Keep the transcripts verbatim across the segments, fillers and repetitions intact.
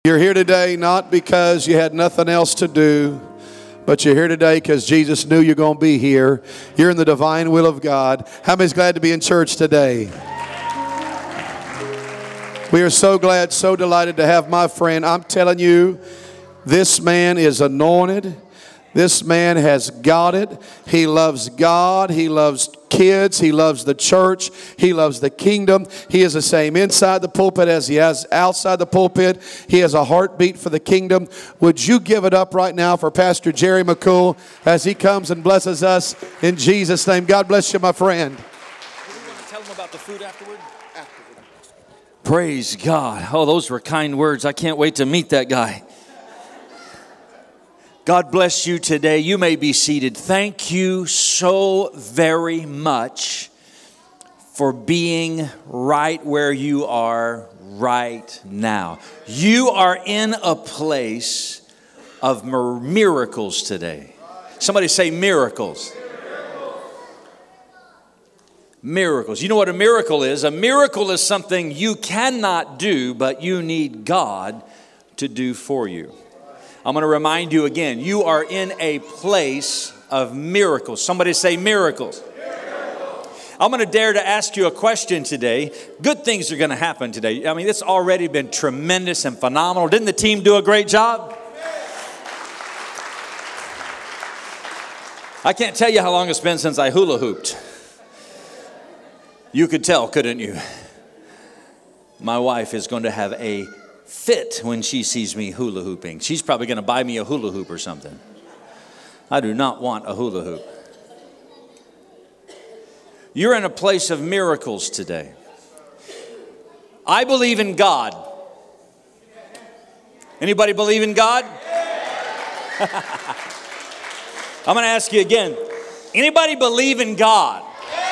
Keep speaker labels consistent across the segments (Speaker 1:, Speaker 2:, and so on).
Speaker 1: You're here today not because you had nothing else to do, but you're here today because Jesus knew you're going to be here. You're in the divine will of God. How many's glad to be in church today? We are so glad, so delighted to have my friend. I'm telling you, this man is anointed. This man has got it. He loves God. He loves kids. He loves the church. He loves the kingdom. He is the same inside the pulpit as he has outside the pulpit. He has a heartbeat for the kingdom. Would you give it up right now for Pastor Jerry McCool as he comes and blesses us in Jesus' name? God bless you, my friend.
Speaker 2: Do we want to tell them about the food afterward? Afterward. Praise God. Oh, those were kind words. I can't wait to meet that guy. God bless you today. You may be seated. Thank you so very much for being right where you are right now. You are in a place of miracles today. Somebody say miracles. Miracles. You know what a miracle is? A miracle is something you cannot do, but you need God to do for you. I'm going to remind you again, you are in a place of miracles. Somebody say miracles. Miracles. I'm going to dare to ask you a question today. Good things are going to happen today. I mean, it's already been tremendous and phenomenal. Didn't the team do a great job? I can't tell you how long it's been since I hula hooped. You could tell, couldn't you? My wife is going to have a fit when she sees me hula hooping. She's probably going to buy me a hula hoop or something. I do not want a hula hoop. You're in a place of miracles today. I believe in God. Anybody believe in God? I'm going to ask you again. Anybody believe in God?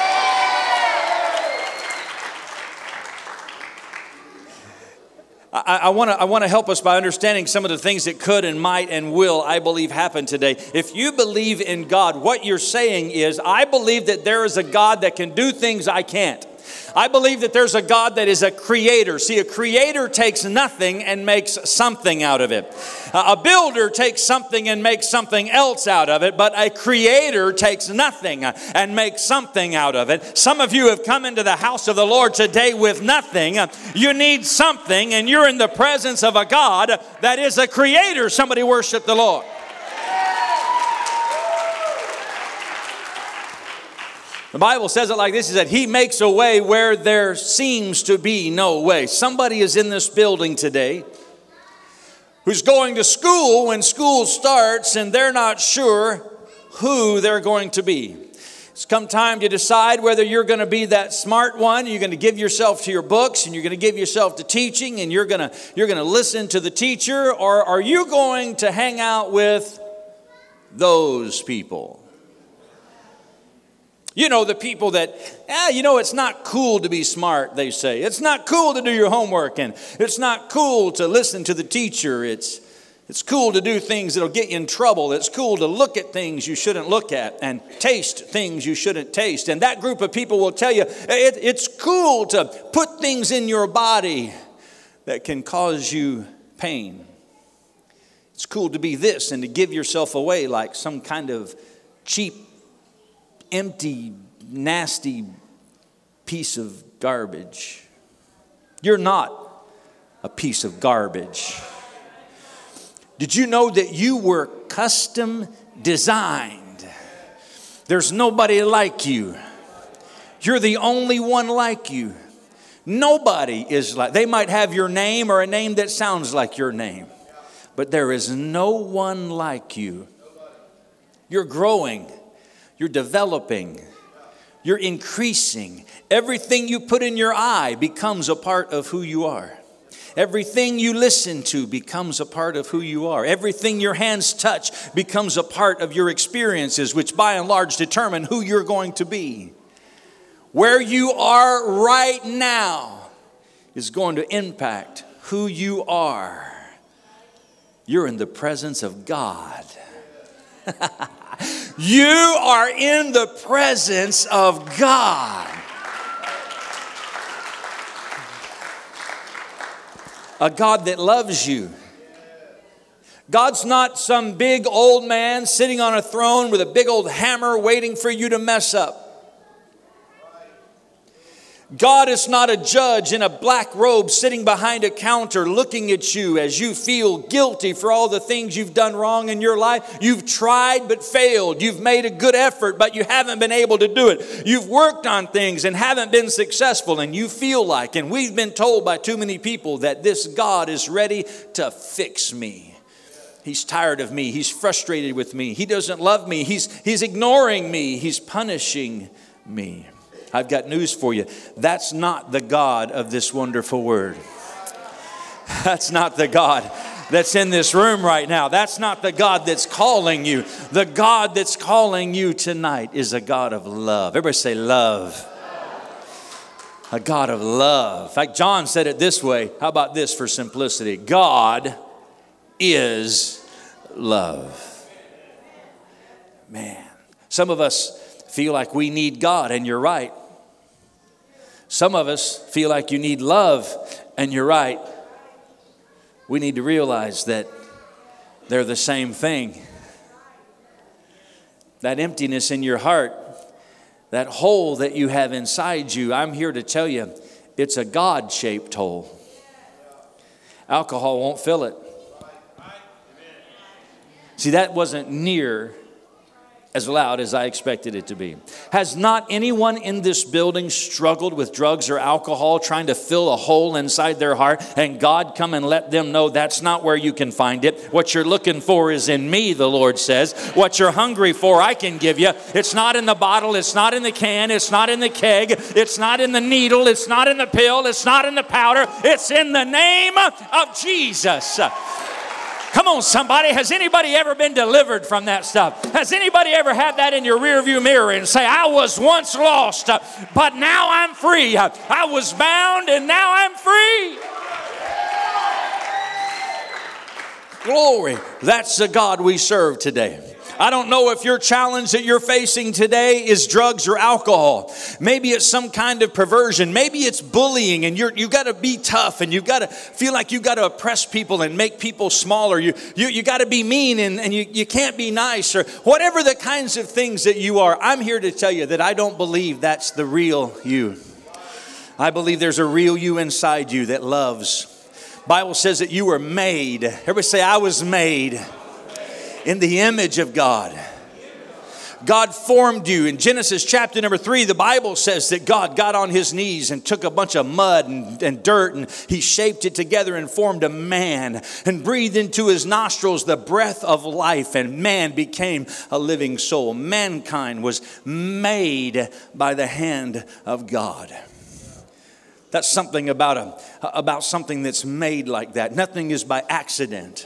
Speaker 2: I, I want to I want to help us by understanding some of the things that could and might and will, I believe, happen today. If you believe in God, what you're saying is, I believe that there is a God that can do things I can't. I believe that there's a God that is a creator. See, a creator takes nothing and makes something out of it. A builder takes something and makes something else out of it, but a creator takes nothing and makes something out of it. Some of you have come into the house of the Lord today with nothing. You need something, and you're in the presence of a God that is a creator. Somebody worship the Lord. The Bible says it like this, is that He makes a way where there seems to be no way. Somebody is in this building today who's going to school when school starts and they're not sure who they're going to be. It's come time to decide whether you're going to be that smart one. You're going to give yourself to your books and you're going to give yourself to teaching and you're going to, you're going to listen to the teacher, or are you going to hang out with those people? You know, the people that, ah, you know, it's not cool to be smart, they say. It's not cool to do your homework, and it's not cool to listen to the teacher. It's it's cool to do things that'll get you in trouble. It's cool to look at things you shouldn't look at and taste things you shouldn't taste. And that group of people will tell you, it, it's cool to put things in your body that can cause you pain. It's cool to be this and to give yourself away like some kind of cheap, empty, nasty piece of garbage. You're not a piece of garbage. Did you know that you were custom designed? There's nobody like you. You're the only one like you. Nobody is like, they might have your name or a name that sounds like your name, but there is no one like you. You're growing. You're developing. You're increasing. Everything you put in your eye becomes a part of who you are. Everything you listen to becomes a part of who you are. Everything your hands touch becomes a part of your experiences, which by and large determine who you're going to be. Where you are right now is going to impact who you are. You're in the presence of God. You are in the presence of God. A God that loves you. God's not some big old man sitting on a throne with a big old hammer waiting for you to mess up. God is not a judge in a black robe sitting behind a counter looking at you as you feel guilty for all the things you've done wrong in your life. You've tried but failed. You've made a good effort but you haven't been able to do it. You've worked on things and haven't been successful, and you feel like, and we've been told by too many people, that this God is ready to fix me. He's tired of me. He's frustrated with me. He doesn't love me. He's, he's ignoring me. He's punishing me. I've got news for you. That's not the God of this wonderful word. That's not the God that's in this room right now. That's not the God that's calling you. The God that's calling you tonight is a God of love. Everybody say love. A God of love. In fact, John said it this way. How about this for simplicity? God is love. Man, some of us feel like we need God, and you're right. Some of us feel like you need love, and you're right. We need to realize that they're the same thing. That emptiness in your heart, that hole that you have inside you, I'm here to tell you, it's a God-shaped hole. Alcohol won't fill it. See, that wasn't near as loud as I expected it to be. Has not anyone in this building struggled with drugs or alcohol, trying to fill a hole inside their heart, and God come and let them know that's not where you can find it? What you're looking for is in me, the Lord says. What you're hungry for, I can give you. It's not in the bottle. It's not in the can. It's not in the keg. It's not in the needle. It's not in the pill. It's not in the powder. It's in the name of Jesus. Come on, somebody. Has anybody ever been delivered from that stuff? Has anybody ever had that in your rearview mirror and say, I was once lost, but now I'm free. I was bound and now I'm free. Glory. That's the God we serve today. I don't know if your challenge that you're facing today is drugs or alcohol. Maybe it's some kind of perversion. Maybe it's bullying, and you're, you've got to be tough, and you've got to feel like you've got to oppress people and make people smaller. You, you, you got to be mean, and, and you, you can't be nice, or whatever the kinds of things that you are. I'm here to tell you that I don't believe that's the real you. I believe there's a real you inside you that loves. Bible says that you were made. Everybody say, I was made in the image of God. God formed you. In Genesis chapter number three, the Bible says that God got on his knees and took a bunch of mud and, and dirt, and he shaped it together and formed a man and breathed into his nostrils the breath of life, and man became a living soul. Mankind was made by the hand of God. That's something about a, about something that's made like that. Nothing is by accident.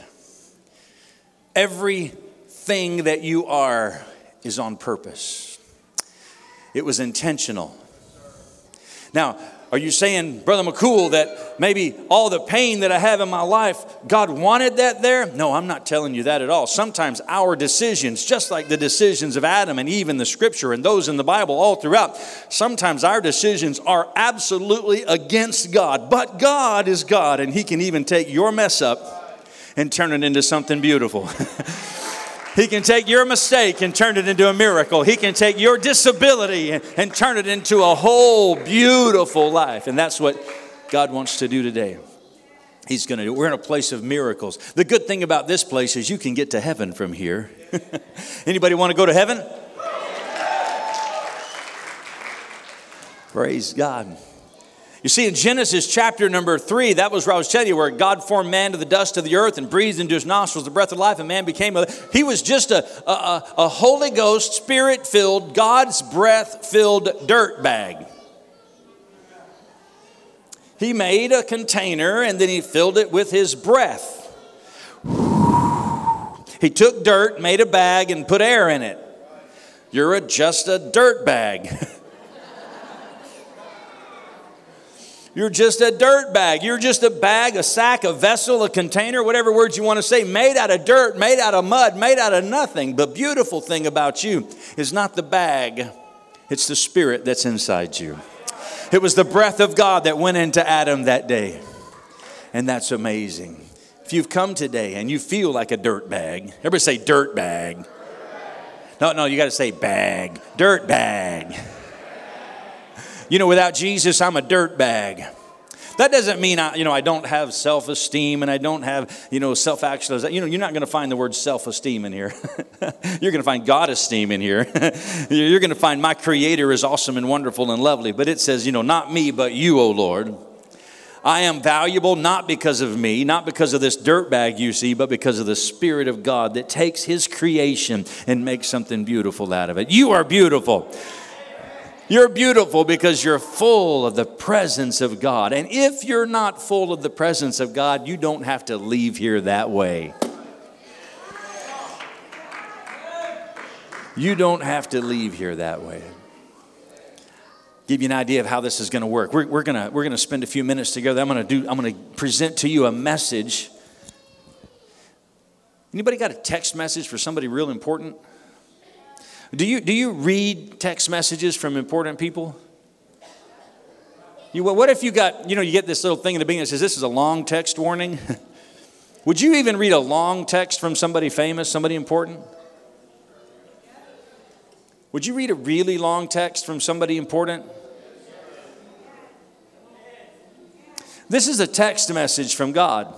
Speaker 2: Everything that you are is on purpose. It was intentional. Now, are you saying, Brother McCool, that maybe all the pain that I have in my life, God wanted that there? No, I'm not telling you that at all. Sometimes our decisions, just like the decisions of Adam and Eve in the scripture and those in the Bible all throughout, sometimes our decisions are absolutely against God. But God is God, and he can even take your mess up and turn it into something beautiful. He can take your mistake and turn it into a miracle. He can take your disability and, and turn it into a whole beautiful life. And that's what God wants to do today. He's going to do it. We're in a place of miracles. The good thing about this place is you can get to heaven from here. Anybody want to go to heaven? Praise God. You see, in Genesis chapter number three, that was where I was telling you, where God formed man to the dust of the earth and breathed into his nostrils the breath of life, and man became a... He was just a, a, a Holy Ghost, Spirit-filled, God's breath-filled dirt bag. He made a container, and then he filled it with his breath. He took dirt, made a bag, and put air in it. You're a, just a dirt bag. You're just a dirt bag. You're just a bag, a sack, a vessel, a container, whatever words you want to say, made out of dirt, made out of mud, made out of nothing. The beautiful thing about you is not the bag. It's the spirit that's inside you. It was the breath of God that went into Adam that day. And that's amazing. If you've come today and you feel like a dirt bag, everybody say dirt bag. No, no, you got to say bag, dirt bag. You know, without Jesus, I'm a dirt bag. That doesn't mean I, you know, I don't have self-esteem and I don't have, you know, self-actualization. You know, you're not going to find the word self-esteem in here. You're going to find God-esteem in here. You're going to find my Creator is awesome and wonderful and lovely. But it says, you know, not me, but you, O Lord. I am valuable not because of me, not because of this dirt bag you see, but because of the Spirit of God that takes His creation and makes something beautiful out of it. You are beautiful. You're beautiful because you're full of the presence of God. And if you're not full of the presence of God, you don't have to leave here that way. You don't have to leave here that way. Give you an idea of how this is going to work. We're, we're going to we're going to spend a few minutes together. I'm going to do I'm going to present to you a message. Anybody got a text message for somebody real important? Do you do you read text messages from important people? You, well, what if you got, you know, you get this little thing in the beginning that says this is a long text warning? Would you even read a long text from somebody famous, somebody important? Would you read a really long text from somebody important? This is a text message from God.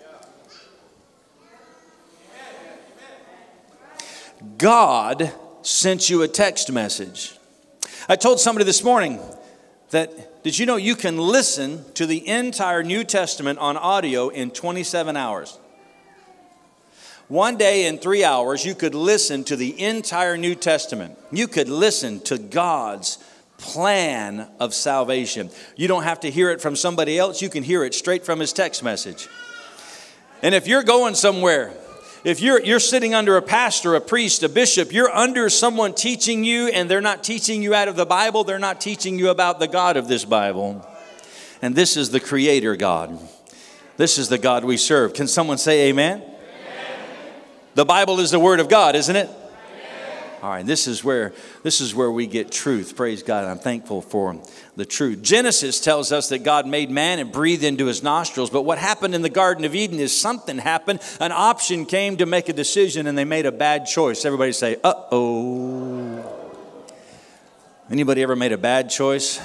Speaker 2: God sent you a text message. I told somebody this morning that, did you know you can listen to the entire New Testament on audio in twenty-seven hours? One day in three hours, you could listen to the entire New Testament. You could listen to God's plan of salvation. You don't have to hear it from somebody else. You can hear it straight from His text message. And if you're going somewhere, if you're you're sitting under a pastor, a priest, a bishop, you're under someone teaching you, and they're not teaching you out of the Bible. They're not teaching you about the God of this Bible. And this is the Creator God. This is the God we serve. Can someone say amen? Amen. The Bible is the Word of God, isn't it? All right, this is where this is where we get truth. Praise God. I'm thankful for the truth. Genesis tells us that God made man and breathed into his nostrils. But what happened in the Garden of Eden is something happened. An option came to make a decision, and they made a bad choice. Everybody say, uh-oh. Anybody ever made a bad choice?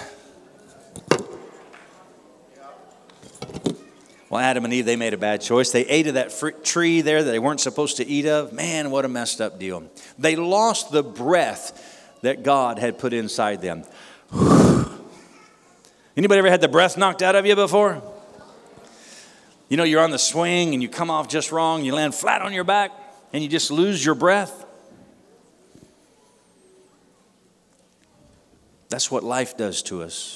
Speaker 2: Well, Adam and Eve, they made a bad choice. They ate of that fruit tree there that they weren't supposed to eat of. Man, what a messed up deal. They lost the breath that God had put inside them. Anybody ever had the breath knocked out of you before? You know, you're on the swing and you come off just wrong. You land flat on your back and you just lose your breath. That's what life does to us.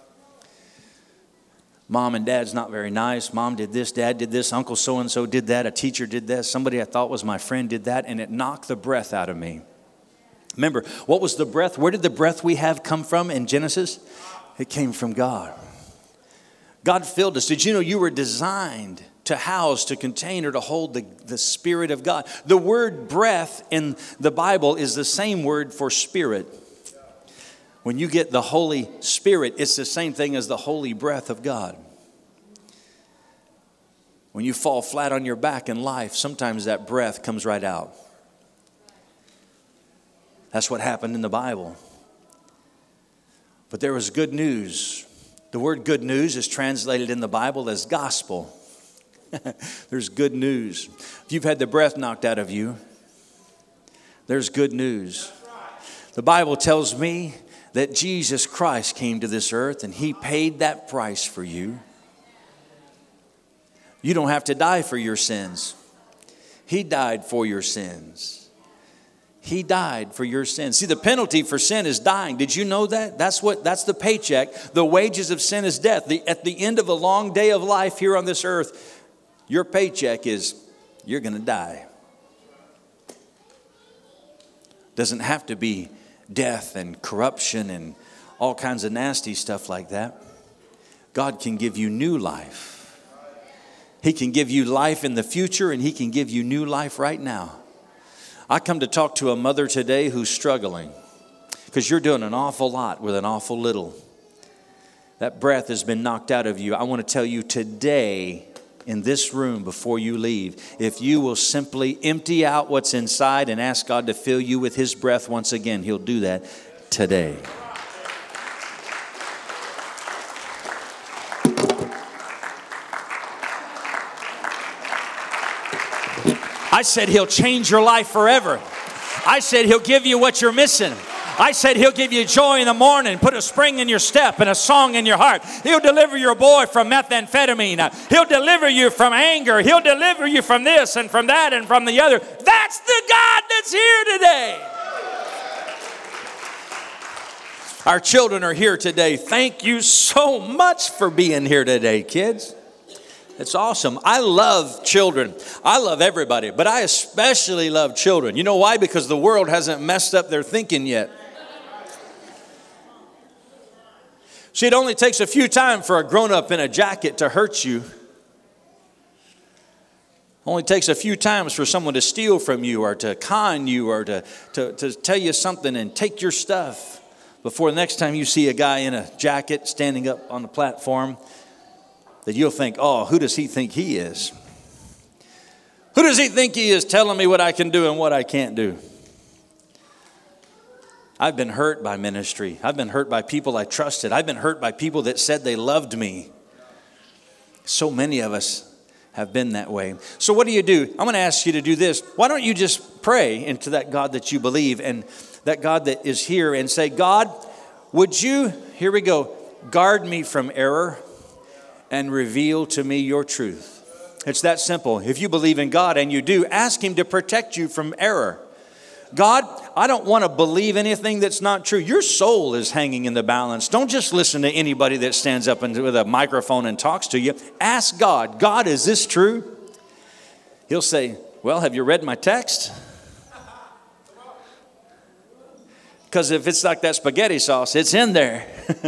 Speaker 2: Mom and dad's not very nice. Mom did this, dad did this, uncle so-and-so did that, a teacher did this, somebody I thought was my friend did that, and it knocked the breath out of me. Remember, what was the breath? Where did the breath we have come from in Genesis? It came from God. God filled us. Did you know you were designed to house, to contain, or to hold the, the Spirit of God? The word breath in the Bible is the same word for spirit. When you get the Holy Spirit, it's the same thing as the holy breath of God. When you fall flat on your back in life, sometimes that breath comes right out. That's what happened in the Bible. But there was good news. The word good news is translated in the Bible as gospel. There's good news. If you've had the breath knocked out of you, there's good news. The Bible tells me that Jesus Christ came to this earth and He paid that price for you. You don't have to die for your sins. He died for your sins. He died for your sins. See, the penalty for sin is dying. Did you know that? That's what. That's the paycheck. The wages of sin is death. The, at the end of a long day of life here on this earth, your paycheck is you're going to die. Doesn't have to be death and corruption and all kinds of nasty stuff like that. God can give you new life. He can give you life in the future, and He can give you new life right now. I come to talk to a mother today who's struggling because you're doing an awful lot with an awful little. That breath has been knocked out of you. I want to tell you today, in this room before you leave, if you will simply empty out what's inside and ask God to fill you with His breath once again, He'll do that today. I said He'll change your life forever. I said He'll give you what you're missing. I said He'll give you joy in the morning, put a spring in your step and a song in your heart. He'll deliver your boy from methamphetamine. He'll deliver you from anger. He'll deliver you from this and from that and from the other. That's the God that's here today. Our children are here today. Thank you so much for being here today, kids. It's awesome. I love children. I love everybody, but I especially love children. You know why? Because the world hasn't messed up their thinking yet. See, it only takes a few times for a grown-up in a jacket to hurt you. Only takes a few times for someone to steal from you or to con you or to, to, to tell you something and take your stuff before the next time you see a guy in a jacket standing up on the platform that you'll think, oh, who does he think he is? Who does he think he is telling me what I can do and what I can't do? I've been hurt by ministry. I've been hurt by people I trusted. I've been hurt by people that said they loved me. So many of us have been that way. So what do you do? I'm going to ask you to do this. Why don't you just pray into that God that you believe and that God that is here and say, God, would you, here we go, guard me from error and reveal to me your truth. It's that simple. If you believe in God, and you do, ask Him to protect you from error. God, I don't want to believe anything that's not true. Your soul is hanging in the balance. Don't just listen to anybody that stands up and with a microphone and talks to you. Ask God, God, is this true? He'll say, well, have you read my text? Because if it's like that spaghetti sauce, it's in there.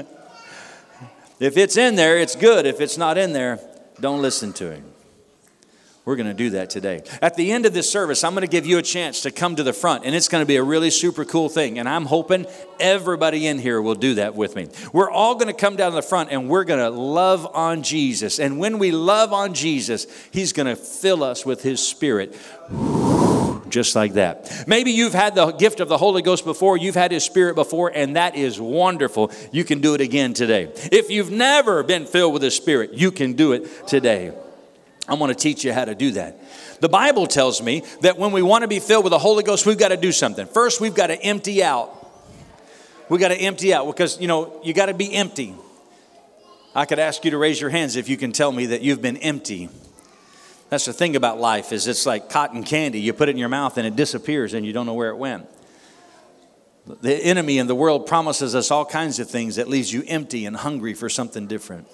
Speaker 2: If it's in there, it's good. If it's not in there, don't listen to Him. We're going to do that today. At the end of this service, I'm going to give you a chance to come to the front, and it's going to be a really super cool thing. And I'm hoping everybody in here will do that with me. We're all going to come down to the front, and we're going to love on Jesus. And when we love on Jesus, He's going to fill us with His Spirit. Just like that. Maybe you've had the gift of the Holy Ghost before. You've had His Spirit before, and that is wonderful. You can do it again today. If you've never been filled with His Spirit, you can do it today. I'm going to teach you how to do that. The Bible tells me that when we want to be filled with the Holy Ghost, we've got to do something. First, we've got to empty out. We've got to empty out because, you know, you got to be empty. I could ask you to raise your hands if you can tell me that you've been empty. That's the thing about life is it's like cotton candy. You put it in your mouth and it disappears and you don't know where it went. The enemy in the world promises us all kinds of things that leaves you empty and hungry for something different.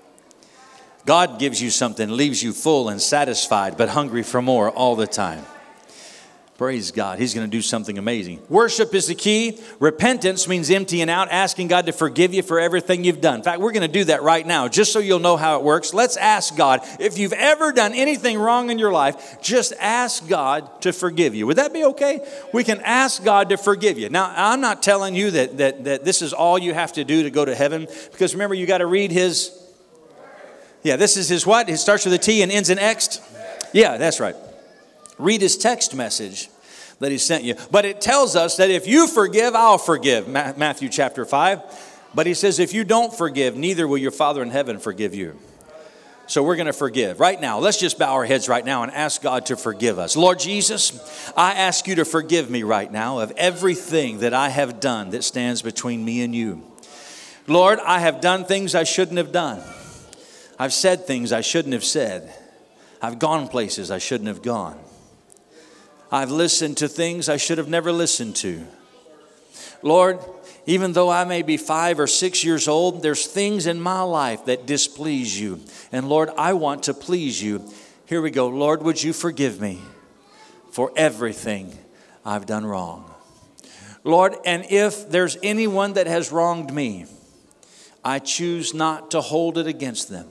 Speaker 2: God gives you something, leaves you full and satisfied, but hungry for more all the time. Praise God. He's going to do something amazing. Worship is the key. Repentance means emptying out, asking God to forgive you for everything you've done. In fact, we're going to do that right now, just so you'll know how it works. Let's ask God. If you've ever done anything wrong in your life, just ask God to forgive you. Would that be okay? We can ask God to forgive you. Now, I'm not telling you that, that, that this is all you have to do to go to heaven, because remember, you got to read His... Yeah, this is His what? It starts with a T and ends in X? Yeah, that's right. Read His text message that He sent you. But it tells us that if you forgive, I'll forgive. Matthew chapter five. But He says, if you don't forgive, neither will your Father in heaven forgive you. So we're going to forgive. Right now, let's just bow our heads right now and ask God to forgive us. Lord Jesus, I ask you to forgive me right now of everything that I have done that stands between me and you. Lord, I have done things I shouldn't have done. I've said things I shouldn't have said. I've gone places I shouldn't have gone. I've listened to things I should have never listened to. Lord, even though I may be five or six years old, there's things in my life that displease you. And Lord, I want to please you. Here we go. Lord, would you forgive me for everything I've done wrong? Lord, and if there's anyone that has wronged me, I choose not to hold it against them.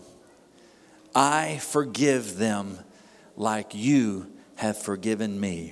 Speaker 2: I forgive them like you have forgiven me.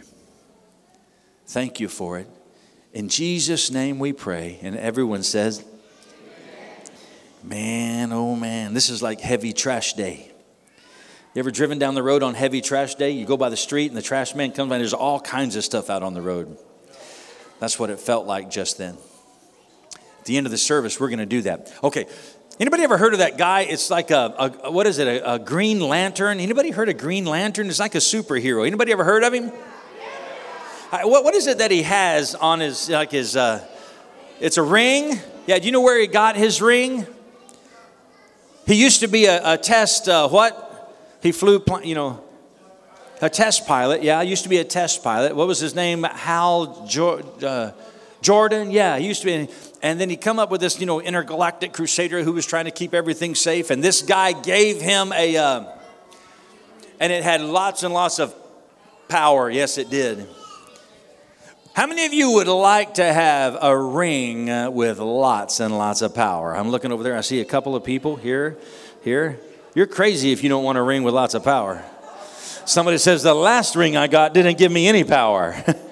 Speaker 2: Thank you for it. In Jesus' name we pray. And everyone says, man, oh man, this is like heavy trash day. You ever driven down the road on heavy trash day? You go by the street and the trash man comes by and there's all kinds of stuff out on the road. That's what it felt like just then. At the end of the service, we're going to do that. Okay. Anybody ever heard of that guy? It's like a, a what is it, a, a Green Lantern? Anybody heard of Green Lantern? It's like a superhero. Anybody ever heard of him? What, what is it that he has on his, like his, uh, it's a ring? Yeah, do you know where he got his ring? He used to be a, a test, uh, what? He flew, you know, a test pilot. Yeah, he used to be a test pilot. What was his name? Hal jo- uh, Jordan. Yeah, he used to be. And then he come up with this, you know, intergalactic crusader who was trying to keep everything safe. And this guy gave him a, uh, and it had lots and lots of power. Yes, it did. How many of you would like to have a ring uh, with lots and lots of power? I'm looking over there. I see a couple of people here, here. You're crazy if you don't want a ring with lots of power. Somebody says, the last ring I got didn't give me any power.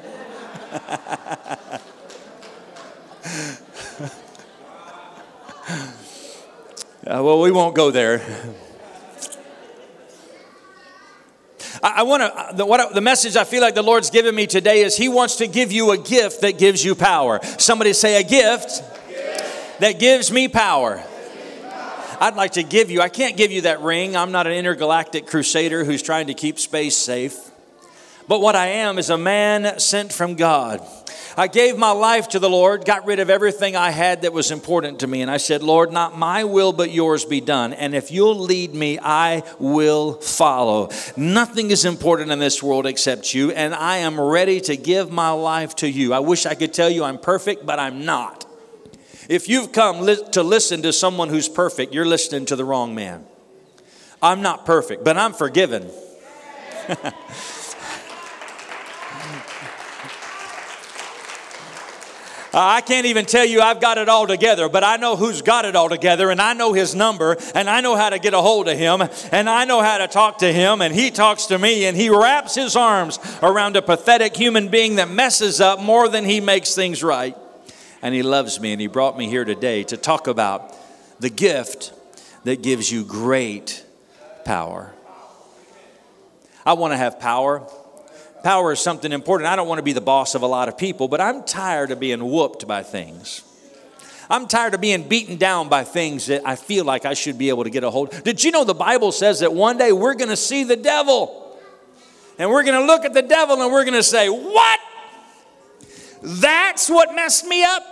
Speaker 2: Uh, well, we won't go there. I, I want to, the, what, the message I feel like the Lord's given me today is He wants to give you a gift that gives you power. Somebody say, a gift, a gift. that gives me power. I'd like to give you, I can't give you that ring. I'm not an intergalactic crusader who's trying to keep space safe. But what I am is a man sent from God. I gave my life to the Lord, got rid of everything I had that was important to me. And I said, Lord, not my will, but yours be done. And if you'll lead me, I will follow. Nothing is important in this world except you. And I am ready to give my life to you. I wish I could tell you I'm perfect, but I'm not. If you've come li- to listen to someone who's perfect, you're listening to the wrong man. I'm not perfect, but I'm forgiven. I can't even tell you I've got it all together, but I know who's got it all together, and I know his number, and I know how to get a hold of him, and I know how to talk to him, and he talks to me, and he wraps his arms around a pathetic human being that messes up more than he makes things right. And he loves me, and he brought me here today to talk about the gift that gives you great power. I want to have power. Power is something important. I don't want to be the boss of a lot of people, but I'm tired of being whooped by things. I'm tired of being beaten down by things that I feel like I should be able to get a hold of. Did you know the Bible says that one day we're going to see the devil? And we're going to look at the devil and we're going to say, what? That's what messed me up?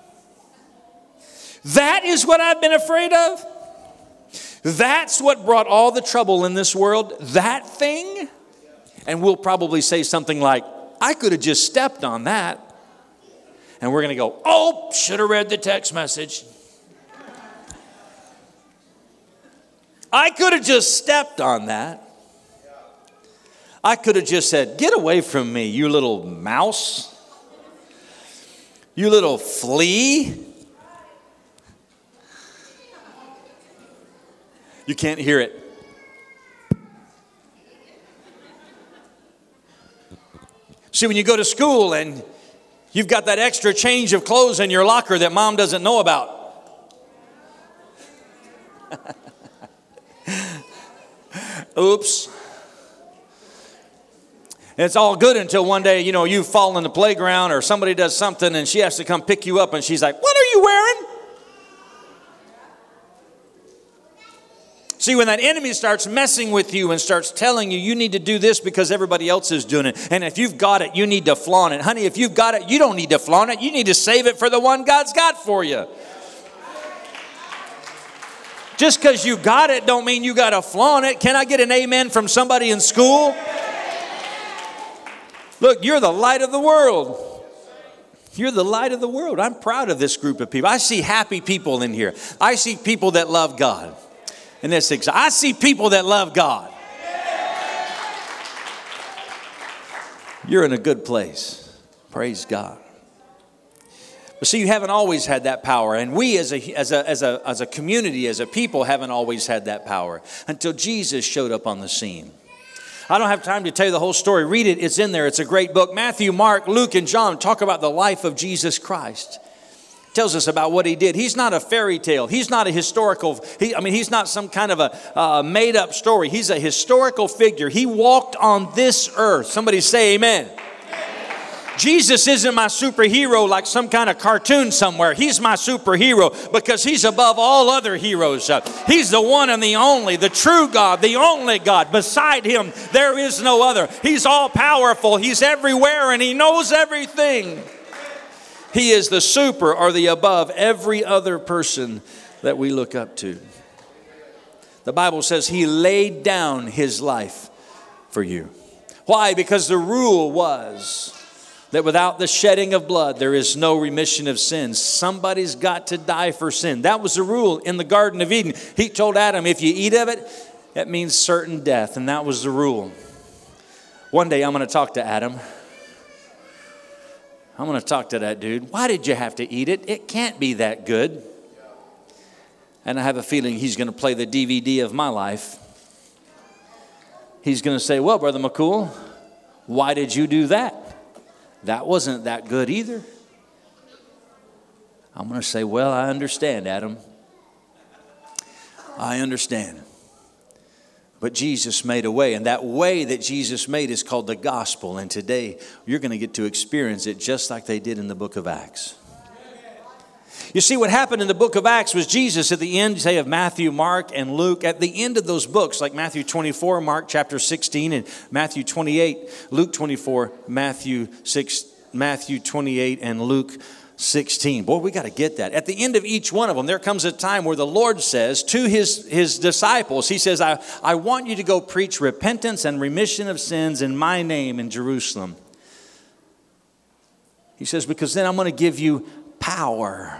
Speaker 2: That is what I've been afraid of? That's what brought all the trouble in this world? That thing? And we'll probably say something like, I could have just stepped on that. And we're going to go, oh, should have read the text message. I could have just stepped on that. I could have just said, get away from me, you little mouse. You little flea. You can't hear it. See, when you go to school and you've got that extra change of clothes in your locker that mom doesn't know about. Oops. It's all good until one day, you know, you fall in the playground or somebody does something and she has to come pick you up and she's like, what are you wearing? See, when that enemy starts messing with you and starts telling you, you need to do this because everybody else is doing it. And if you've got it, you need to flaunt it. Honey, if you've got it, you don't need to flaunt it. You need to save it for the one God's got for you. Just because you got it don't mean you got to flaunt it. Can I get an amen from somebody in school? Look, you're the light of the world. You're the light of the world. I'm proud of this group of people. I see happy people in here. I see people that love God. And that's exciting. I see people that love God. You're in a good place. Praise God. But see, you haven't always had that power. And we as a, as a, as a, as a community, as a people, haven't always had that power until Jesus showed up on the scene. I don't have time to tell you the whole story. Read it. It's in there. It's a great book. Matthew, Mark, Luke, and John talk about the life of Jesus Christ. tells us about what he did. He's not a fairy tale. He's not a historical, he, I mean, he's not some kind of a uh, made up story. He's a historical figure. He walked on this earth. Somebody say amen. Jesus isn't my superhero like some kind of cartoon somewhere. He's my superhero because he's above all other heroes. Uh, he's the one and the only, the true God, the only God. Beside him, there is no other. He's all powerful. He's everywhere and he knows everything. He is the super or the above every other person that we look up to. The Bible says he laid down his life for you. Why? Because the rule was that without the shedding of blood, there is no remission of sins. Somebody's got to die for sin. That was the rule in the Garden of Eden. He told Adam, if you eat of it, that means certain death. And that was the rule. One day I'm going to talk to Adam. I'm going to talk to that dude. Why did you have to eat it? It can't be that good. And I have a feeling he's going to play the D V D of my life. He's going to say, well, Brother McCool, why did you do that? That wasn't that good either. I'm going to say, well, I understand, Adam. I understand. But Jesus made a way, and that way that Jesus made is called the gospel. And today, you're going to get to experience it just like they did in the book of Acts. You see, what happened in the book of Acts was Jesus at the end, say, of Matthew, Mark, and Luke, at the end of those books, like Matthew twenty-four, Mark chapter sixteen, and Matthew twenty-eight, Luke twenty-four, Matthew six, Matthew twenty-eight, and Luke sixteen. Boy, we got to get that. At the end of each one of them, there comes a time where the Lord says to his, his disciples, he says, I, I want you to go preach repentance and remission of sins in my name in Jerusalem. He says, because then I'm going to give you power.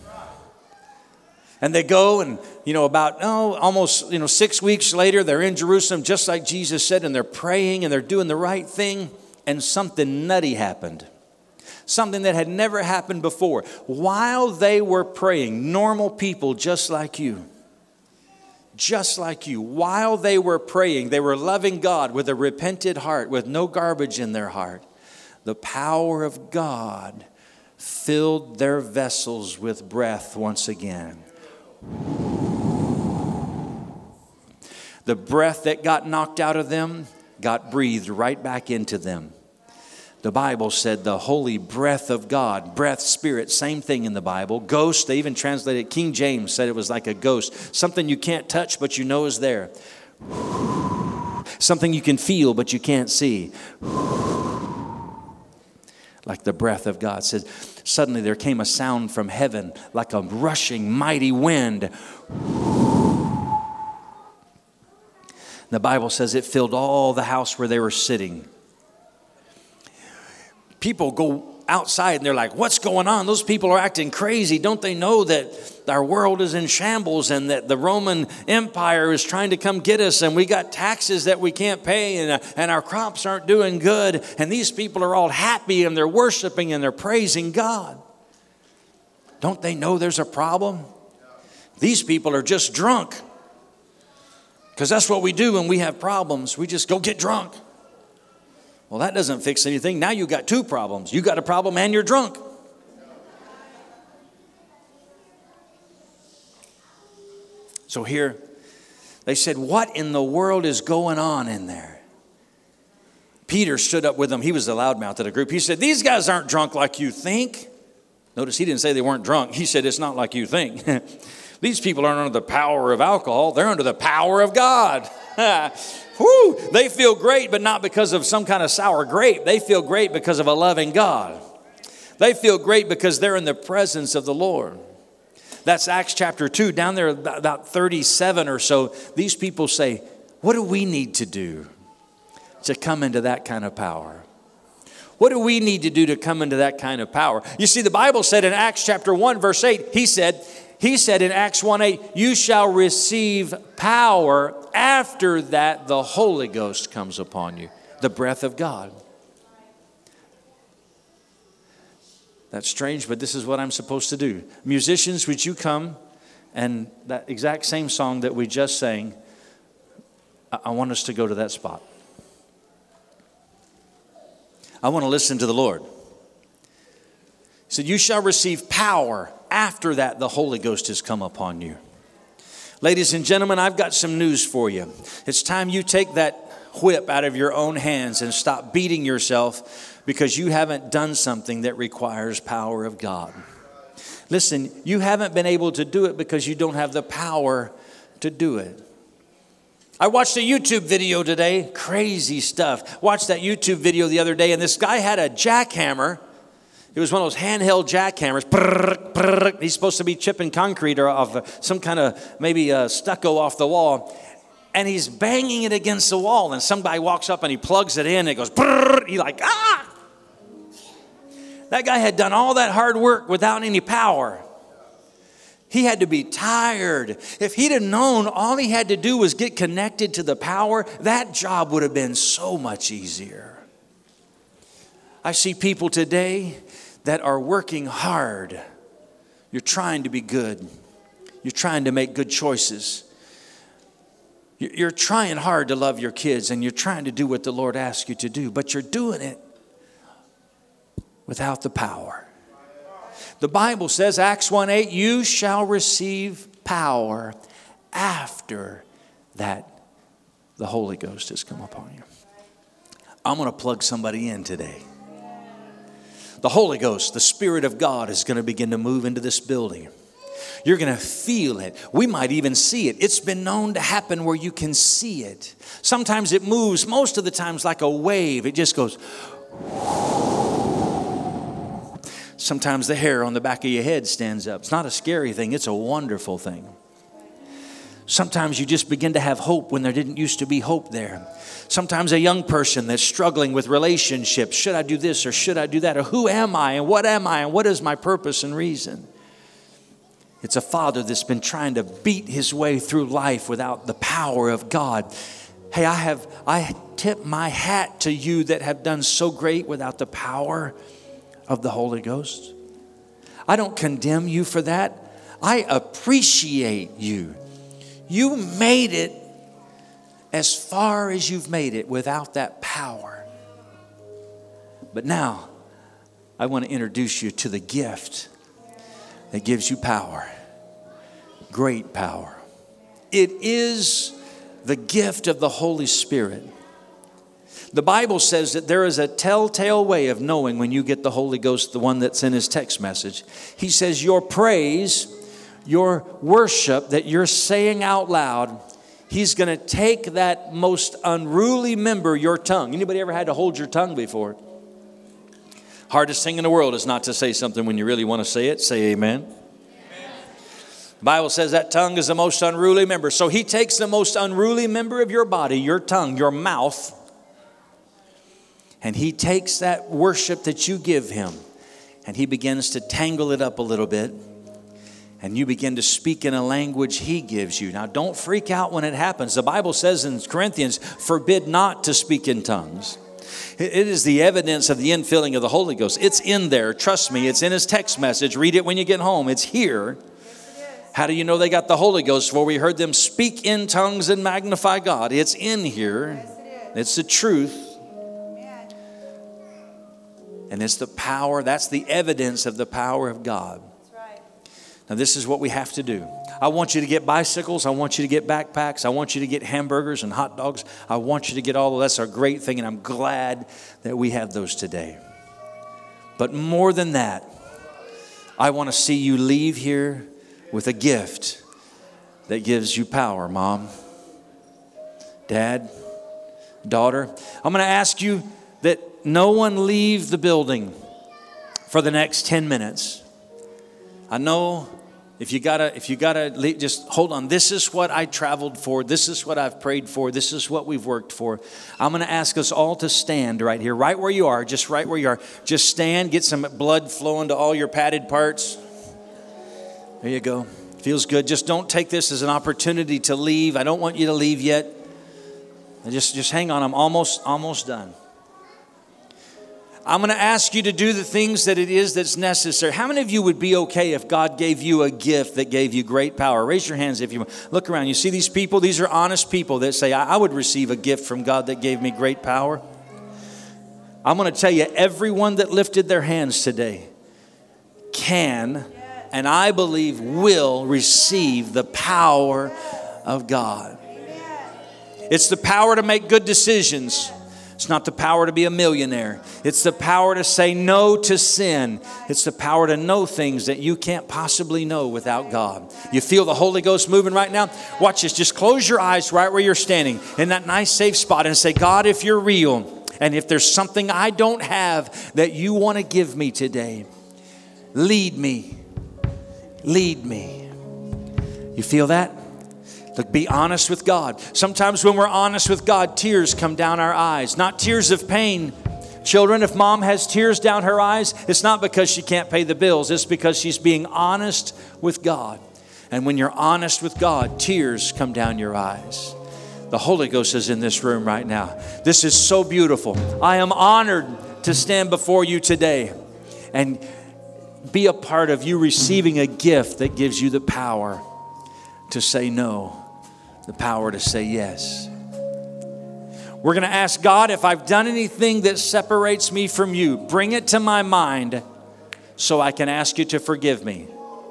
Speaker 2: And they go and, you know, about, oh, almost, you know, six weeks later, they're in Jerusalem, just like Jesus said, and they're praying and they're doing the right thing. And something nutty happened. Something that had never happened before. While they were praying, normal people just like you, just like you, while they were praying, they were loving God with a repentant heart, with no garbage in their heart. The power of God filled their vessels with breath once again. The breath that got knocked out of them got breathed right back into them. The Bible said the holy breath of God, breath, spirit, same thing in the Bible. Ghost, they even translated, King James said it was like a ghost. Something you can't touch but you know is there. Something you can feel but you can't see. Like the breath of God said. Suddenly there came a sound from heaven like a rushing mighty wind. The Bible says it filled all the house where they were sitting. People go outside and they're like, what's going on? Those people are acting crazy. Don't they know that our world is in shambles and that the Roman Empire is trying to come get us and we got taxes that we can't pay and, uh, and our crops aren't doing good and these people are all happy and they're worshiping and they're praising God. Don't they know there's a problem? These people are just drunk. Because that's what we do when we have problems. We just go get drunk. Well, that doesn't fix anything. Now you got two problems. You got a problem and you're drunk. So here, they said, what in the world is going on in there? Peter stood up with them. He was the loudmouth of the group. He said, these guys aren't drunk like you think. Notice he didn't say they weren't drunk. He said, it's not like you think. These people aren't under the power of alcohol. They're under the power of God. Whew, they feel great, but not because of some kind of sour grape. They feel great because of a loving God. They feel great because they're in the presence of the Lord. That's Acts chapter two. Down there about thirty-seven or so, these people say, what do we need to do to come into that kind of power? What do we need to do to come into that kind of power? You see, the Bible said in Acts chapter one, verse eight, he said, he said in Acts one eight, you shall receive power. After that, the Holy Ghost comes upon you, the breath of God. That's strange, but this is what I'm supposed to do. Musicians, would you come and that exact same song that we just sang, I want us to go to that spot. I want to listen to the Lord. He said, you shall receive power after that, the Holy Ghost has come upon you. Ladies and gentlemen, I've got some news for you. It's time you take that whip out of your own hands and stop beating yourself because you haven't done something that requires power of God. Listen, you haven't been able to do it because you don't have the power to do it. I watched a YouTube video today, crazy stuff. Watched that YouTube video the other day, and this guy had a jackhammer. It was one of those handheld jackhammers. Brrr, brrr. He's supposed to be chipping concrete or off some kind of maybe uh, stucco off the wall. And he's banging it against the wall. And some guy walks up and he plugs it in. And it goes, brrr. He's like, ah! That guy had done all that hard work without any power. He had to be tired. If he'd have known all he had to do was get connected to the power, that job would have been so much easier. I see people today that are working hard. You're trying to be good. You're trying to make good choices. You're trying hard to love your kids, and you're trying to do what the Lord asks you to do, but you're doing it without the power. The Bible says, Acts one eight, you shall receive power after that the Holy Ghost has come upon you. I'm going to plug somebody in today. The Holy Ghost, the Spirit of God, is going to begin to move into this building. You're going to feel it. We might even see it. It's been known to happen where you can see it. Sometimes it moves, most of the times like a wave. It just goes. Sometimes the hair on the back of your head stands up. It's not a scary thing. It's a wonderful thing. Sometimes you just begin to have hope when there didn't used to be hope there. Sometimes a young person that's struggling with relationships. Should I do this or should I do that? Or who am I and what am I and what is my purpose and reason? It's a father that's been trying to beat his way through life without the power of God. Hey, I have I tip my hat to you that have done so great without the power of the Holy Ghost. I don't condemn you for that. I appreciate you. You made it as far as you've made it without that power. But now, I want to introduce you to the gift that gives you power. Great power. It is the gift of the Holy Spirit. The Bible says that there is a telltale way of knowing when you get the Holy Ghost, the one that's in his text message. He says your praise, your worship that you're saying out loud, he's going to take that most unruly member, your tongue. Anybody ever had to hold your tongue before? Hardest thing in the world is not to say something when you really want to say it. Say amen. Amen. The Bible says that tongue is the most unruly member. So he takes the most unruly member of your body, your tongue, your mouth, and he takes that worship that you give him and he begins to tangle it up a little bit. And you begin to speak in a language he gives you. Now, don't freak out when it happens. The Bible says in Corinthians, forbid not to speak in tongues. It is the evidence of the infilling of the Holy Ghost. It's in there. Trust me, it's in his text message. Read it when you get home. It's here. How do you know they got the Holy Ghost? For we heard them speak in tongues and magnify God. It's in here. It's the truth. And it's the power. That's the evidence of the power of God. Now, this is what we have to do. I want you to get bicycles. I want you to get backpacks. I want you to get hamburgers and hot dogs. I want you to get all of that. That's a great thing, and I'm glad that we have those today. But more than that, I want to see you leave here with a gift that gives you power, Mom, Dad, daughter. I'm going to ask you that no one leave the building for the next ten minutes. I know if you gotta, if you gotta leave, just hold on. This is what I traveled for. This is what I've prayed for. This is what we've worked for. I'm going to ask us all to stand right here, right where you are, just right where you are. Just stand, get some blood flowing to all your padded parts. There you go. Feels good. Just don't take this as an opportunity to leave. I don't want you to leave yet. Just, just hang on. I'm almost, almost done. I'm going to ask you to do the things that it is that's necessary. How many of you would be okay if God gave you a gift that gave you great power? Raise your hands if you look around. You see these people? These are honest people that say, I would receive a gift from God that gave me great power. I'm going to tell you, everyone that lifted their hands today can and I believe will receive the power of God. It's the power to make good decisions. It's not the power to be a millionaire. It's the power to say no to sin. It's the power to know things that you can't possibly know without God. You feel the Holy Ghost moving right now? Watch this. Just close your eyes right where you're standing in that nice safe spot and say, God, if you're real and if there's something I don't have that you want to give me today, lead me. Lead me. You feel that? Look, be honest with God. Sometimes when we're honest with God, tears come down our eyes. Not tears of pain. Children, if mom has tears down her eyes, it's not because she can't pay the bills. It's because she's being honest with God. And when you're honest with God, tears come down your eyes. The Holy Ghost is in this room right now. This is so beautiful. I am honored to stand before you today and be a part of you receiving a gift that gives you the power to say no. The power to say yes. We're going to ask God, if I've done anything that separates me from you, bring it to my mind so I can ask you to forgive me.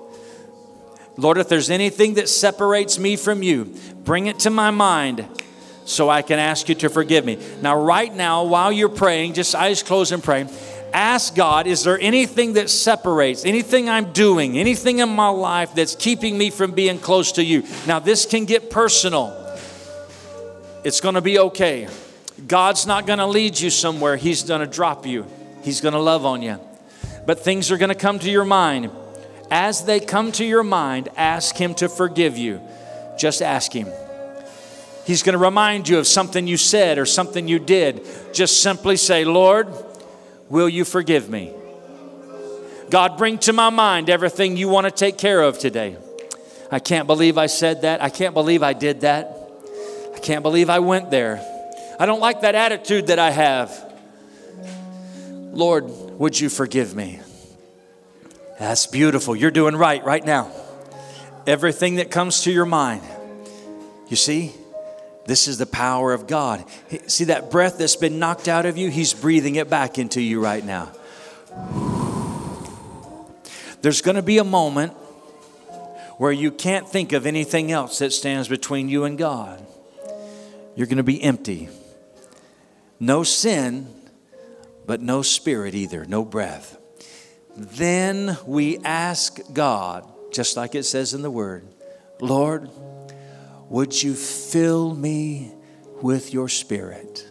Speaker 2: Lord, if there's anything that separates me from you, bring it to my mind so I can ask you to forgive me. Now, right now, while you're praying, just eyes closed and pray. Ask God, is there anything that separates, anything I'm doing, anything in my life that's keeping me from being close to you? Now, this can get personal. It's going to be okay. God's not going to lead you somewhere. He's going to drop you. He's going to love on you. But things are going to come to your mind. As they come to your mind, ask Him to forgive you. Just ask Him. He's going to remind you of something you said or something you did. Just simply say, Lord, will you forgive me? God, bring to my mind everything you want to take care of today. I can't believe I said that. I can't believe I did that. I can't believe I went there. I don't like that attitude that I have. Lord, would you forgive me? That's beautiful. You're doing right right now. Everything that comes to your mind. You see? This is the power of God. See that breath that's been knocked out of you? He's breathing it back into you right now. There's going to be a moment where you can't think of anything else that stands between you and God. You're going to be empty. No sin, but no spirit either, no breath. Then we ask God, just like it says in the Word, Lord, would you fill me with your Spirit?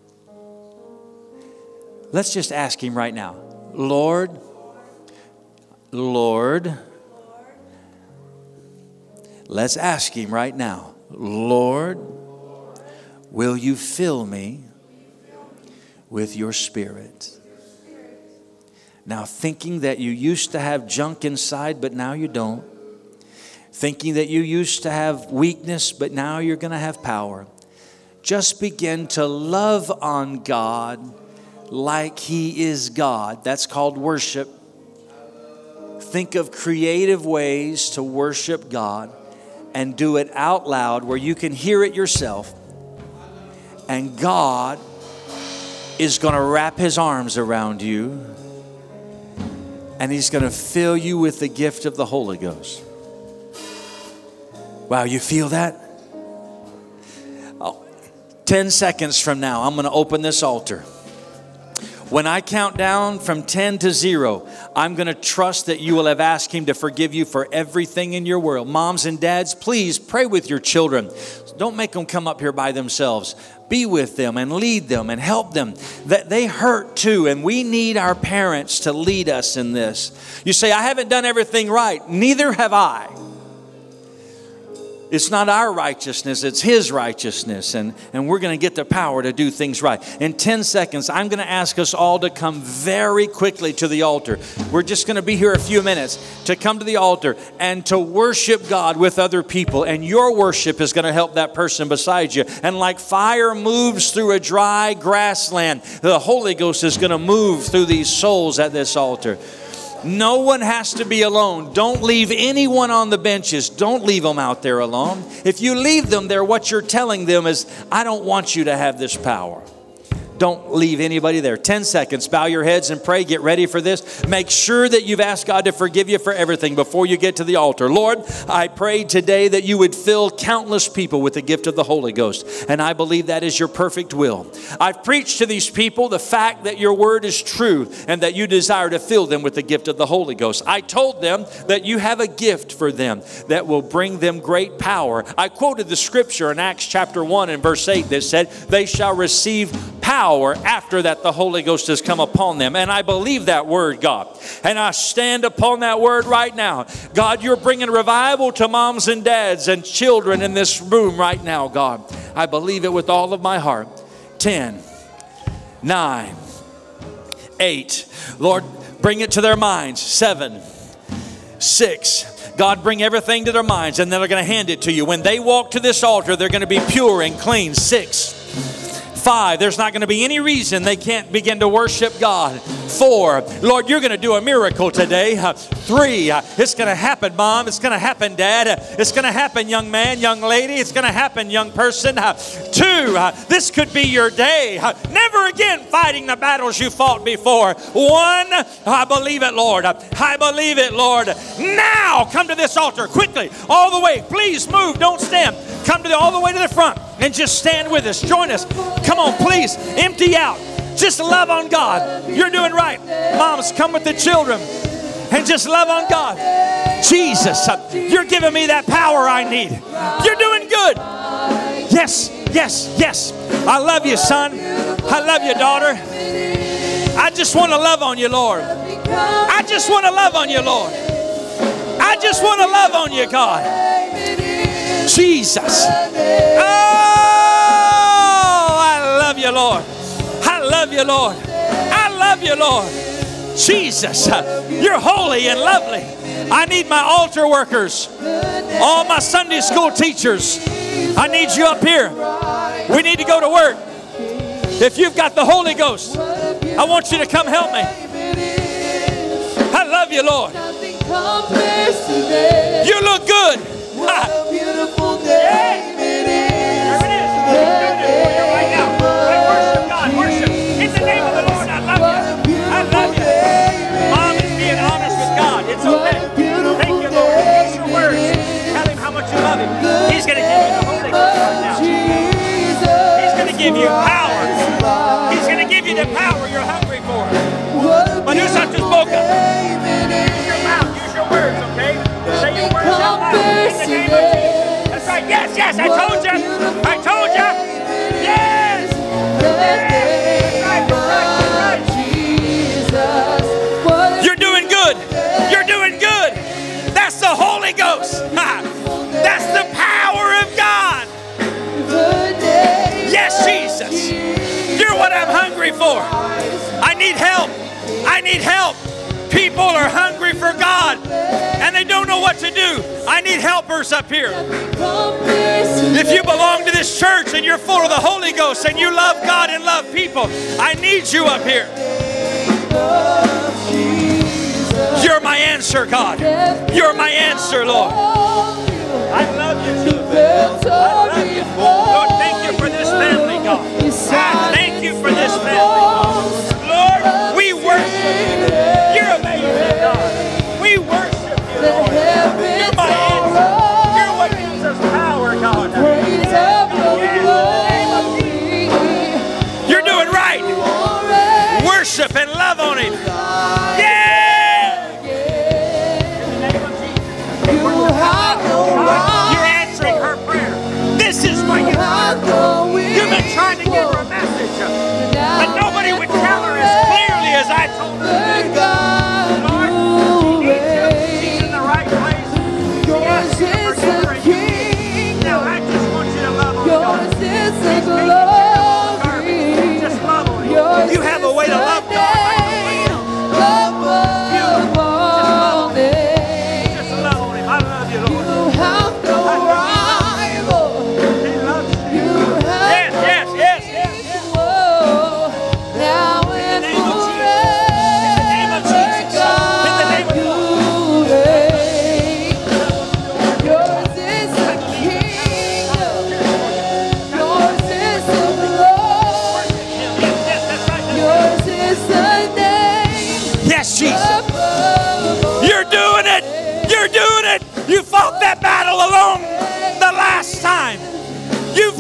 Speaker 2: Let's just ask Him right now. Lord, Lord, let's ask Him right now. Lord, will you fill me with your Spirit? Now, thinking that you used to have junk inside, but now you don't. Thinking that you used to have weakness, but now you're going to have power. Just begin to love on God like He is God. That's called worship. Think of creative ways to worship God and do it out loud where you can hear it yourself. And God is going to wrap His arms around you, and He's going to fill you with the gift of the Holy Ghost. Wow, you feel that? Oh, ten seconds from now, I'm going to open this altar. When I count down from ten to zero, I'm going to trust that you will have asked Him to forgive you for everything in your world. Moms and dads, please pray with your children. Don't make them come up here by themselves. Be with them and lead them and help them. That they hurt too, and we need our parents to lead us in this. You say, I haven't done everything right. Neither have I. It's not our righteousness, it's His righteousness. And, and we're going to get the power to do things right. In ten seconds, I'm going to ask us all to come very quickly to the altar. We're just going to be here a few minutes to come to the altar and to worship God with other people. And your worship is going to help that person beside you. And like fire moves through a dry grassland, the Holy Ghost is going to move through these souls at this altar. No one has to be alone. Don't leave anyone on the benches. Don't leave them out there alone. If you leave them there, what you're telling them is, I don't want you to have this power. Don't leave anybody there. ten seconds. Bow your heads and pray. Get ready for this. Make sure that you've asked God to forgive you for everything before you get to the altar. Lord, I pray today that you would fill countless people with the gift of the Holy Ghost. And I believe that is your perfect will. I've preached to these people the fact that your word is true and that you desire to fill them with the gift of the Holy Ghost. I told them that you have a gift for them that will bring them great power. I quoted the scripture in Acts chapter one and verse eight that said, they shall receive power after that the Holy Ghost has come upon them. And I believe that word, God. And I stand upon that word right now. God, you're bringing revival to moms and dads and children in this room right now, God. I believe it with all of my heart. ten, nine, eight. Lord, bring it to their minds. seven, six. God, bring everything to their minds, and then they're going to hand it to you. When they walk to this altar, they're going to be pure and clean. six. Five, there's not going to be any reason they can't begin to worship God. Four, Lord, you're going to do a miracle today. Uh, three, uh, it's going to happen, Mom. It's going to happen, Dad. Uh, it's going to happen, young man, young lady. It's going to happen, young person. Uh, two, uh, this could be your day. Uh, never again fighting the battles you fought before. One, I believe it, Lord. Uh, I believe it, Lord. Now, come to this altar quickly, all the way. Please move. Don't stand. Come to the, all the way to the front and just stand with us. Join us. Come on, please. Empty out. Just love on God. You're doing right. Moms, come with the children and just love on God. Jesus, you're giving me that power I need. You're doing good. Yes, yes, yes. I love you, son. I love you, daughter. I just want to love on you, Lord. I just want to love on you, Lord. I just want to love on you, God. Jesus. Oh, I love you, Lord. I love you, Lord. I love you, Lord. Jesus, you're holy and lovely. I need my altar workers, all my Sunday school teachers. I need you up here. We need to go to work. If you've got the Holy Ghost, I want you to come help me. I love you, Lord. You look good.
Speaker 3: What a beautiful day it is.
Speaker 2: There it is. Right now. I worship God. Worship. In the name of the Lord, I love you. I love you. Mom is being honest with God. It's okay. Thank you, Lord. Use your words. Tell him how much you love him. He's going to give you the Holy Ghost right now. He's going to give you power. He's going to give you the power you're hungry for. But who's not just spoken? Use your mouth. Use your words, okay? Say your words out loud. In the name of Jesus. That's right. Yes, yes. I told you. I told you. Yes. Yes. Right, right, right. You're doing good. You're doing good. That's the Holy Ghost. That's the power of God. Yes, Jesus. You're what I'm hungry for. I need help. I need help. People are hungry for God and they don't know what to do. I need helpers up here. If you belong to this church and you're full of the Holy Ghost and you love God and love people, I need you up here. You're my answer, God. You're my answer, Lord. I love you, Jesus. I love you. Lord, thank you for this family, God. I thank you for this family, God. Lord, we worship you. You're amazing, God. We worship you, Lord. You're my answer. You're what gives us power, God. You're doing right. Worship and love on him. Yeah! In the name of Jesus. You're answering her prayer. This is what you do. You've been trying to give her a message, but nobody would tell her as clearly as I told her. Lord, she needs you. She's in the right place. Yes, you're forgiving you. Now I just want you to love on God. He's making you garbage. Just love on him. You have a way to love God.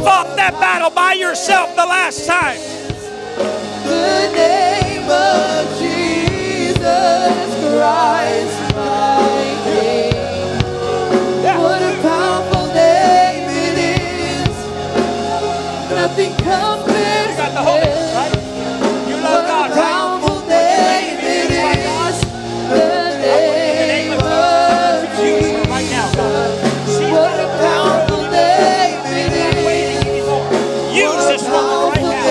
Speaker 2: fought that battle by yourself the last time.
Speaker 3: The name of Jesus Christ, my King. What a powerful name it is. Nothing compares.
Speaker 2: You got the Holy Ghost, right? You love God, right?
Speaker 3: Powerful name it is. The name of Jesus.
Speaker 2: Right now, God.
Speaker 3: What a powerful name it is.
Speaker 2: Use this woman right now.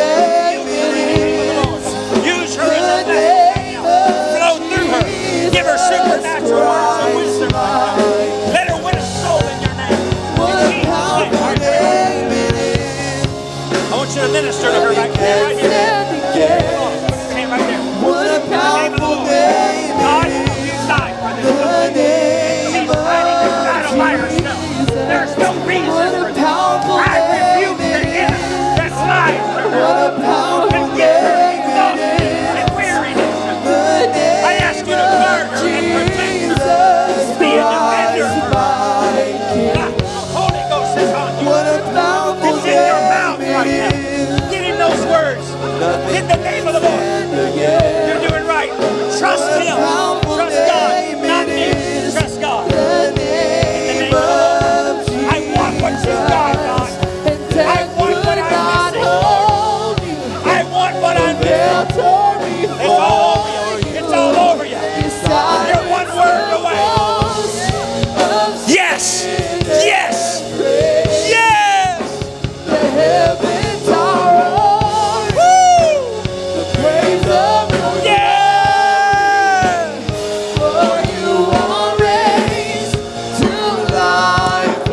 Speaker 2: Use her as a vessel. Flow through her. Give her supernatural words of wisdom right now. Let her win a soul in your name.
Speaker 3: What a powerful name it is.
Speaker 2: I want you to minister to her right there, right here. Come on, put your hand right there.
Speaker 3: What a powerful name
Speaker 2: God,
Speaker 3: it is.
Speaker 2: you died for this
Speaker 3: The
Speaker 2: woman.
Speaker 3: name
Speaker 2: She's fighting this battle by herself. There's no reason
Speaker 3: What
Speaker 2: for
Speaker 3: a
Speaker 2: this.
Speaker 3: powerful
Speaker 2: I rebuke
Speaker 3: name
Speaker 2: the
Speaker 3: it
Speaker 2: enemy
Speaker 3: is.
Speaker 2: that's lying to her.
Speaker 3: What a powerful
Speaker 2: And give her
Speaker 3: name it
Speaker 2: exhaustion
Speaker 3: is.
Speaker 2: and weariness.
Speaker 3: The name
Speaker 2: I ask you to guard her and protect her.
Speaker 3: Jesus
Speaker 2: Be a defender
Speaker 3: Christ,
Speaker 2: for her.
Speaker 3: my King.
Speaker 2: God, the Holy Ghost is on you.
Speaker 3: What a powerful
Speaker 2: It's in your mouth
Speaker 3: name
Speaker 2: right
Speaker 3: it
Speaker 2: now.
Speaker 3: is.
Speaker 2: Give him those words. In the name of the Lord. You're doing right. Trust him. Trust God. Not me. Trust God.
Speaker 3: The name of Jesus.
Speaker 2: I want what you've got, God.
Speaker 3: And death
Speaker 2: want what
Speaker 3: could
Speaker 2: I'm
Speaker 3: not
Speaker 2: missing.
Speaker 3: hold you.
Speaker 2: I want what I'm missing.
Speaker 3: Hell tore me
Speaker 2: It's all over you. It's all over you.
Speaker 3: beside
Speaker 2: You're one word away.
Speaker 3: of
Speaker 2: Yes. Yes.
Speaker 3: praise.
Speaker 2: Yes.
Speaker 3: The heavens are roaring.
Speaker 2: Woo.
Speaker 3: The praise of the
Speaker 2: Yeah.
Speaker 3: For you are raised to life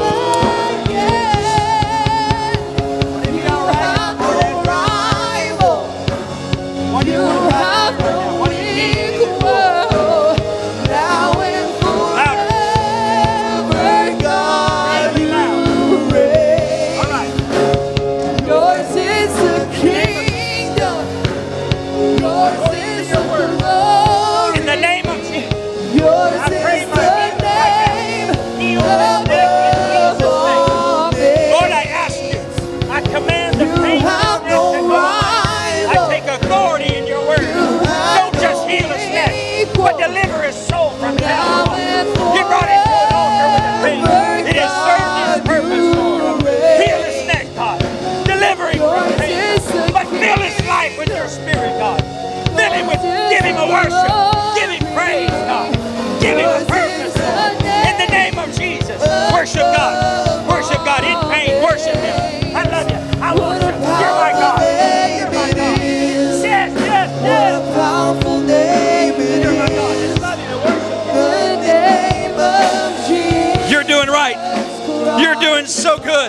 Speaker 3: again. You have no rival. You have no equal. Now and forever, God, you reign.
Speaker 2: All right.
Speaker 3: Yours is the kingdom. Yours is the glory.
Speaker 2: In the name of Jesus.
Speaker 3: Yours
Speaker 2: I pray
Speaker 3: is
Speaker 2: my
Speaker 3: the
Speaker 2: people right
Speaker 3: name
Speaker 2: now. Heal this sick in
Speaker 3: above
Speaker 2: Jesus' name.
Speaker 3: all names.
Speaker 2: Lord, I ask you, I command the
Speaker 3: You
Speaker 2: pain
Speaker 3: have
Speaker 2: and
Speaker 3: no
Speaker 2: to go. I
Speaker 3: rival.
Speaker 2: take authority in your word.
Speaker 3: have
Speaker 2: Don't just
Speaker 3: no
Speaker 2: heal his neck,
Speaker 3: equal.
Speaker 2: but deliver his soul from
Speaker 3: Now
Speaker 2: hell.
Speaker 3: and
Speaker 2: You brought him to an altar with a pain.
Speaker 3: forever,
Speaker 2: It has served his
Speaker 3: God,
Speaker 2: purpose,
Speaker 3: you
Speaker 2: Lord.
Speaker 3: reign.
Speaker 2: Heal his neck, God. Deliver him from
Speaker 3: Yours
Speaker 2: pain.
Speaker 3: is the
Speaker 2: But fill his life with your spirit, God. Fill him with, give him a worship. Give him praise, God. Give him a purpose, Lord. In the name of Jesus, worship God. Worship God in pain. Worship him. I love you. I
Speaker 3: What
Speaker 2: worship
Speaker 3: a
Speaker 2: you. You're my
Speaker 3: powerful
Speaker 2: God. You're
Speaker 3: name
Speaker 2: my
Speaker 3: it
Speaker 2: God.
Speaker 3: is.
Speaker 2: Yes, yes,
Speaker 3: What
Speaker 2: yes.
Speaker 3: a powerful name it
Speaker 2: You're my
Speaker 3: is.
Speaker 2: God. Just love you to worship you.
Speaker 3: The name of Jesus.
Speaker 2: You're doing right. You're doing so good.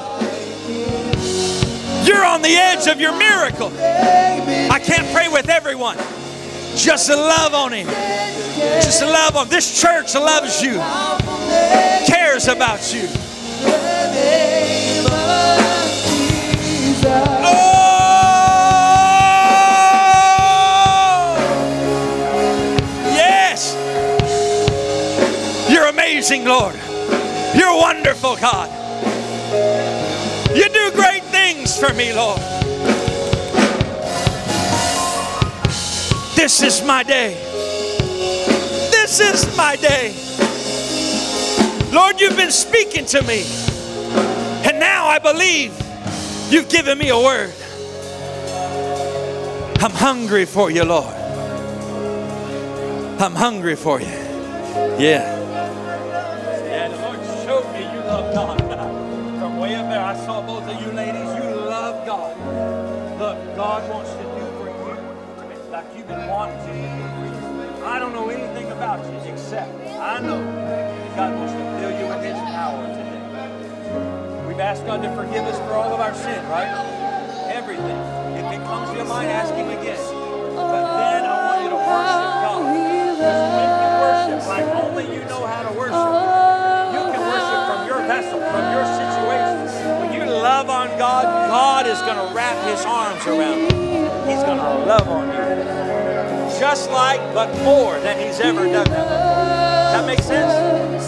Speaker 2: You're on the edge of your miracle. I can't pray with everyone. Just love on him. Just love on him. This church loves you, cares about you. Oh! Yes. You're amazing, Lord. You're wonderful, God. You do great things for me, Lord. This is my day. This is my day. Lord, you've been speaking to me. And now I believe you've given me a word. I'm hungry for you, Lord. I'm hungry for you. Yeah. Yeah, the Lord showed me you love God. From way up there, I saw both of you ladies. You love God. Look, God wants to do for you like you've been wanting to do for you. I don't know anything about you except I know that God wants to fill you with his power today. We've asked God to forgive us for all of our sin, right? Everything. If it comes to your mind, ask him again. But then I want you to worship God. Just when you worship like only you know how to worship, you can worship from your vessel, from your situation. When you love on God, God is going to wrap his arms around you. He's going to love on you. Just like, but more than he's ever done. Does that make sense?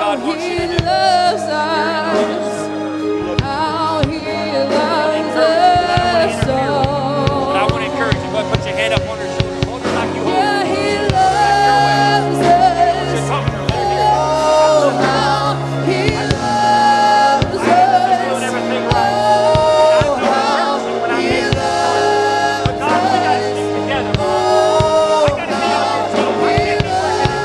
Speaker 2: God wants you to
Speaker 3: He
Speaker 2: do.
Speaker 3: loves us. How He loves us so.
Speaker 2: But I want to encourage you. Go ahead, put your hand up on her shoulder. Hold her like you hold her.
Speaker 3: Yeah, He loves us.
Speaker 2: Talk to her. Let her hear it.
Speaker 3: Oh, how He loves us.
Speaker 2: Doing everything right.
Speaker 3: Oh, how He loves
Speaker 2: But God, we got to stick together. I got to be on your team. I can't be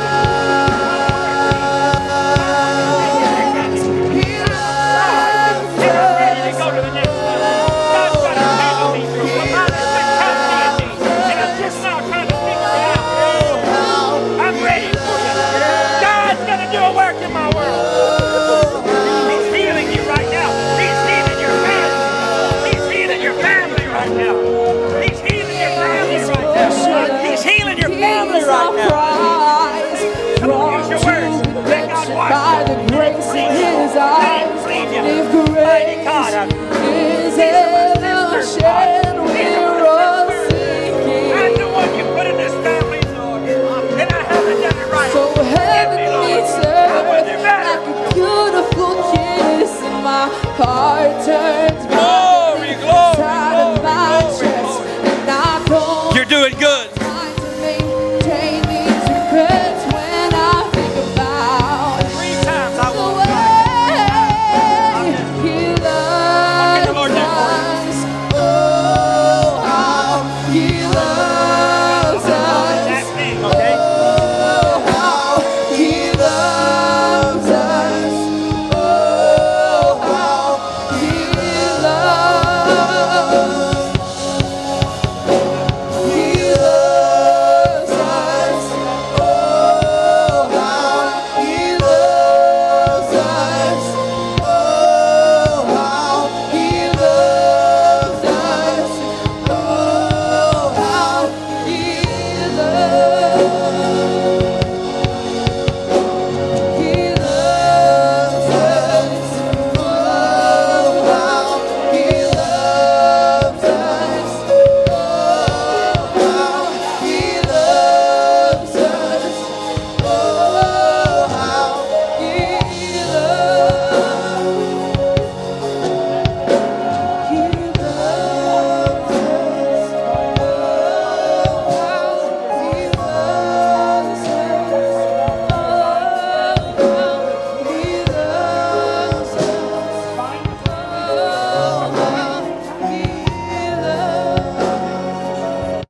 Speaker 2: Get her ready to go to the next level. God's got to handle me through. My mind has been counting me, and I'm just now trying to figure it out. I'm ready for you. God's going to do a work in my world. He's healing you right now. He's healing your family. He's healing your family right now. He's healing your family right now. He's healing your family right now. Come on, use your words. Let God wash
Speaker 3: by
Speaker 2: you.
Speaker 3: the grace in His eyes.
Speaker 2: Clean you.
Speaker 3: If
Speaker 2: Mighty
Speaker 3: grace
Speaker 2: God.
Speaker 3: is an ocean we're all sinking,
Speaker 2: I'm the one you put in this family, Lord. And I haven't done it right.
Speaker 3: so heaven
Speaker 2: Forgive me, Lord.
Speaker 3: meets
Speaker 2: I
Speaker 3: earth
Speaker 2: wasn't better.
Speaker 3: like a beautiful kiss, and my heart turns.